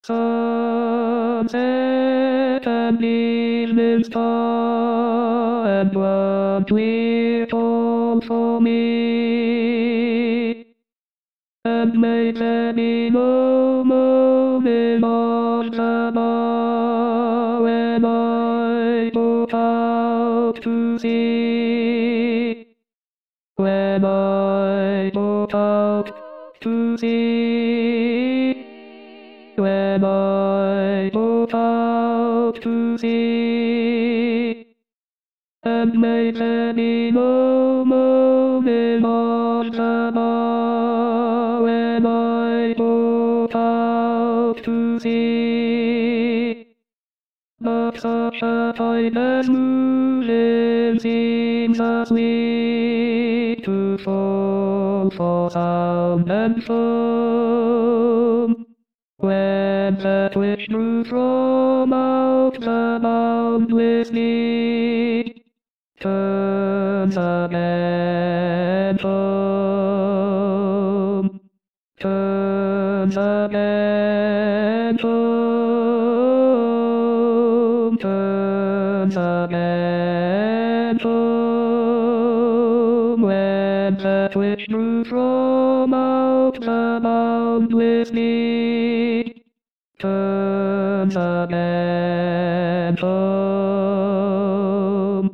Sunset and evening star and one clear dawn for me. And may there be no moment on the bar when I go out to sea. When I go out to sea. When I go out to sea. And may there be no moment on the bar when I go out to sea. But such a time as moving seems asleep to fall for sound and foam. When that which grew from out the boundless deep turns again home. Turns again home. Turns again home. When that which grew from out the boundless deep turns again home.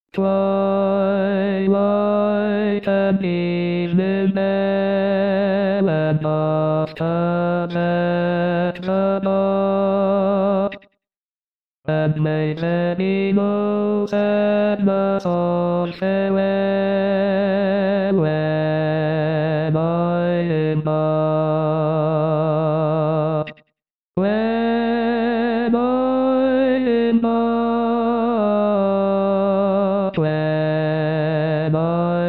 Twilight and evening knell and nocturne at the dark. And may there be no sadness or farewell when I embark. When I embark. When I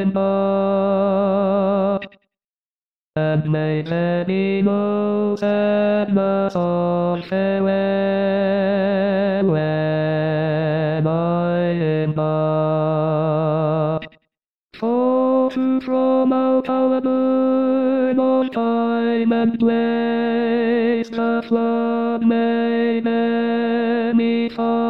embark. And may there be no sadness or farewell when I embark. For to from out our burn of time and place the flood may bear me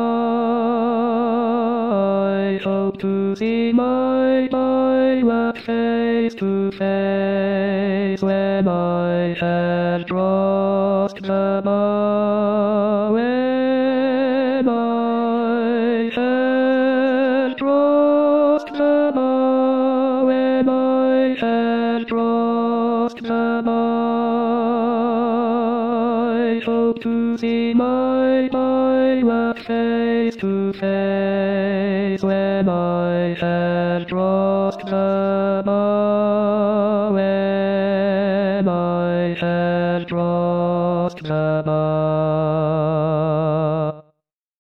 far. I hope to see my pilot face to face when I had crossed the bar. When I had crossed the bar. When I had crossed the bar. I hope to see my pilot face to face when I had crossed the bar. When I had crossed the bar.